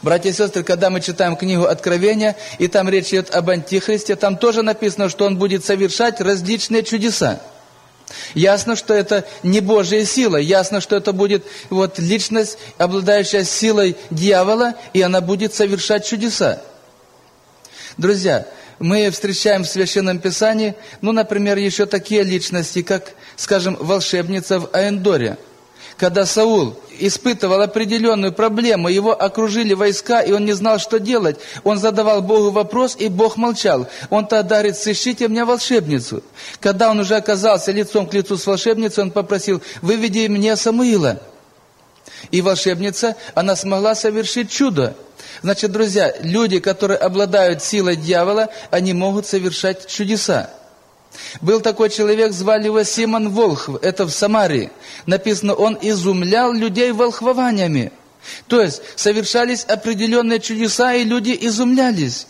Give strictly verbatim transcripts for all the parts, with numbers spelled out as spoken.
Братья и сестры, когда мы читаем книгу Откровения, и там речь идет об Антихристе, там тоже написано, что он будет совершать различные чудеса. Ясно, что это не Божья сила, ясно, что это будет вот личность, обладающая силой дьявола, и она будет совершать чудеса. Друзья, мы встречаем в Священном Писании, ну, например, еще такие личности, как, скажем, волшебница в Аэндоре. Когда Саул испытывал определенную проблему, его окружили войска, и он не знал, что делать, он задавал Богу вопрос, и Бог молчал. Он тогда говорит: сыщите мне волшебницу. Когда он уже оказался лицом к лицу с волшебницей, он попросил: выведи мне Самуила. И волшебница, она смогла совершить чудо. Значит, друзья, люди, которые обладают силой дьявола, они могут совершать чудеса. Был такой человек, звали его Симон Волхв, это в Самарии. Написано, он изумлял людей волхвованиями. То есть, совершались определенные чудеса, и люди изумлялись.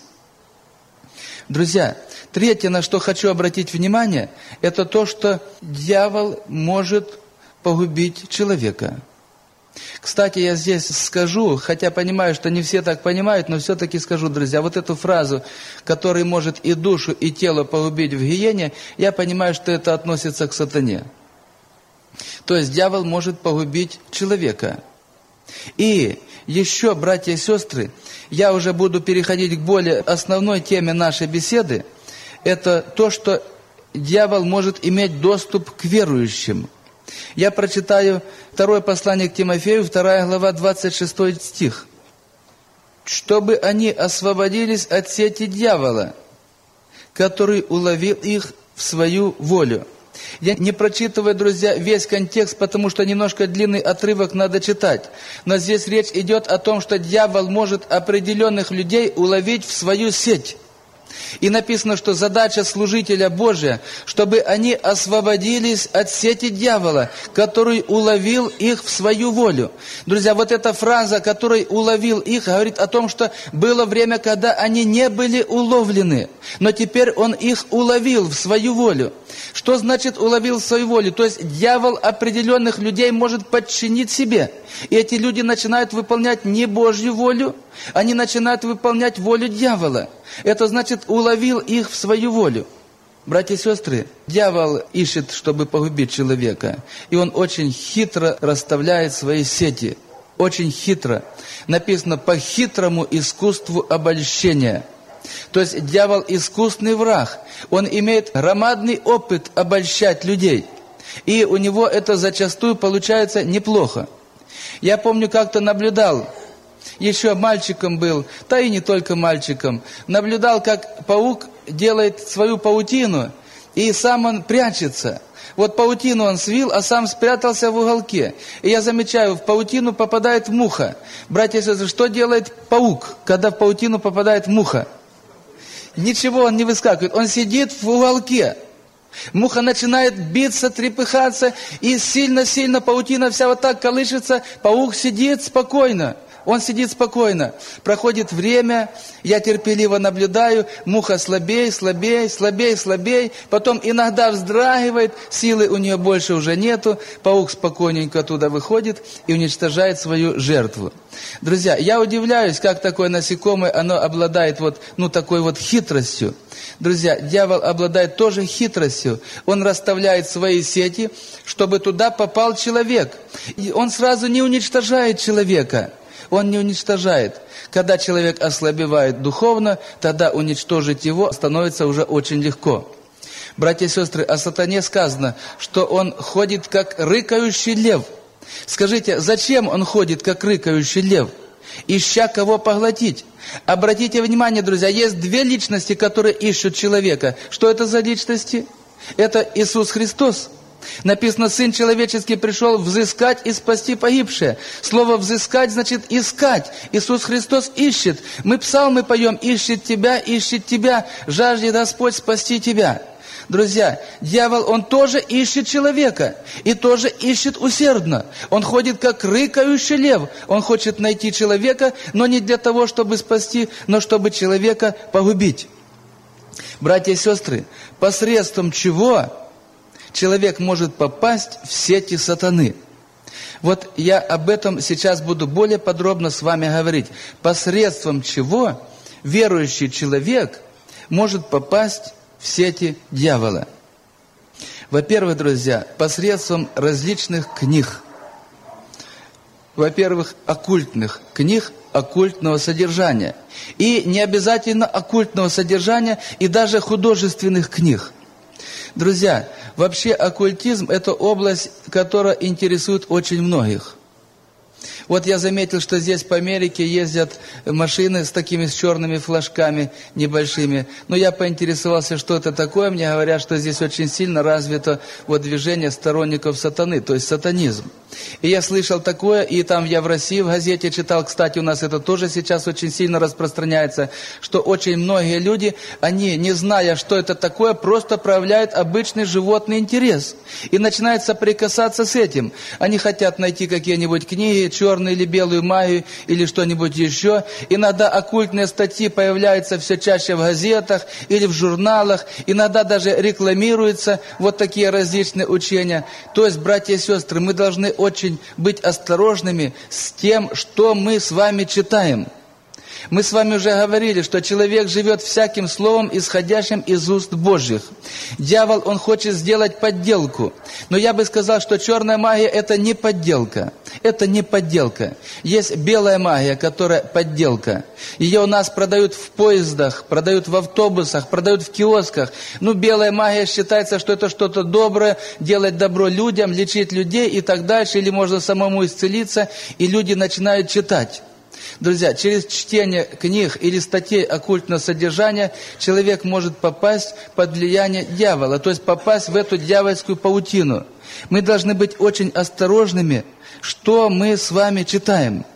Друзья, третье, на что хочу обратить внимание, это то, что дьявол может погубить человека. Кстати, я здесь скажу, хотя понимаю, что не все так понимают, но все-таки скажу, друзья, вот эту фразу, который может и душу, и тело погубить в гиене, я понимаю, что это относится к сатане. То есть дьявол может погубить человека. И еще, братья и сестры, я уже буду переходить к более основной теме нашей беседы, это то, что дьявол может иметь доступ к верующим. Я прочитаю второе послание к Тимофею, вторая глава, двадцать шестой стих. «Чтобы они освободились от сети дьявола, который уловил их в свою волю». Я не прочитываю, друзья, весь контекст, потому что немножко длинный отрывок надо читать. Но здесь речь идет о том, что дьявол может определенных людей уловить в свою сеть. И написано, что задача служителя Божия, чтобы они освободились от сети дьявола, который уловил их в свою волю. Друзья, вот эта фраза, который уловил их, говорит о том, что было время, когда они не были уловлены, но теперь он их уловил в свою волю. Что значит уловил в свою волю? То есть дьявол определенных людей может подчинить себе. И эти люди начинают выполнять не Божью волю, они начинают выполнять волю дьявола. Это значит, уловил их в свою волю. Братья и сестры, дьявол ищет, чтобы погубить человека. И он очень хитро расставляет свои сети. Очень хитро. Написано, по хитрому искусству обольщения. То есть дьявол искусный враг. Он имеет громадный опыт обольщать людей. И у него это зачастую получается неплохо. Я помню, как-то наблюдал, еще мальчиком был, да и не только мальчиком, наблюдал, как паук делает свою паутину, и сам он прячется. Вот паутину он свил, а сам спрятался в уголке. И я замечаю, в паутину попадает муха. Братья и сестры, что делает паук, когда в паутину попадает муха? Ничего он не выскакивает, он сидит в уголке. Муха начинает биться, трепыхаться, и сильно-сильно паутина вся вот так колышется, паук сидит спокойно. Он сидит спокойно. Проходит время, я терпеливо наблюдаю, муха слабее, слабее, слабее, слабее, потом иногда вздрагивает, силы у нее больше уже нету, паук спокойненько оттуда выходит и уничтожает свою жертву. Друзья, я удивляюсь, как такое насекомое, оно обладает вот, ну, такой вот хитростью. Друзья, дьявол обладает тоже хитростью. Он расставляет свои сети, чтобы туда попал человек. И он сразу не уничтожает человека. Он не уничтожает. Когда человек ослабевает духовно, тогда уничтожить его становится уже очень легко. Братья и сестры, о сатане сказано, что он ходит как рыкающий лев. Скажите, зачем он ходит как рыкающий лев? Ища кого поглотить. Обратите внимание, друзья, есть две личности, которые ищут человека. Что это за личности? Это Иисус Христос. Написано, Сын Человеческий пришел взыскать и спасти погибшее. Слово «взыскать» значит «искать». Иисус Христос ищет. Мы псалмы поем «Ищет тебя, ищет тебя, жаждет Господь спасти тебя». Друзья, дьявол, он тоже ищет человека. И тоже ищет усердно. Он ходит как рыкающий лев. Он хочет найти человека, но не для того, чтобы спасти, но чтобы человека погубить. Братья и сестры, посредством чего человек может попасть в сети сатаны? Вот я об этом сейчас буду более подробно с вами говорить. Посредством чего верующий человек может попасть в сети дьявола. Во-первых, друзья, посредством различных книг. Во-первых, оккультных книг, оккультного содержания. И не обязательно оккультного содержания, и даже художественных книг. Друзья, вообще оккультизм – это область, которая интересует очень многих. Вот я заметил, что здесь по Америке ездят машины с такими с черными флажками небольшими. Но я поинтересовался, что это такое. Мне говорят, что здесь очень сильно развито вот движение сторонников сатаны, то есть сатанизм. И я слышал такое, и там я в России в газете читал, кстати, у нас это тоже сейчас очень сильно распространяется, что очень многие люди, они, не зная, что это такое, просто проявляют обычный животный интерес. И начинают соприкасаться с этим. Они хотят найти какие-нибудь книги, черную или белую магию, или что-нибудь еще. Иногда оккультные статьи появляются все чаще в газетах или в журналах. Иногда даже рекламируются вот такие различные учения. То есть, братья и сестры, мы должны очень быть осторожными с тем, что мы с вами читаем. Мы с вами уже говорили, что человек живет всяким словом, исходящим из уст Божьих. Дьявол, он хочет сделать подделку. Но я бы сказал, что черная магия – это не подделка. Это не подделка. Есть белая магия, которая подделка. Ее у нас продают в поездах, продают в автобусах, продают в киосках. Ну, белая магия считается, что это что-то доброе, делать добро людям, лечить людей и так дальше. Или можно самому исцелиться, и люди начинают читать. Друзья, через чтение книг или статей оккультного содержания человек может попасть под влияние дьявола, то есть попасть в эту дьявольскую паутину. Мы должны быть очень осторожными, что мы с вами читаем.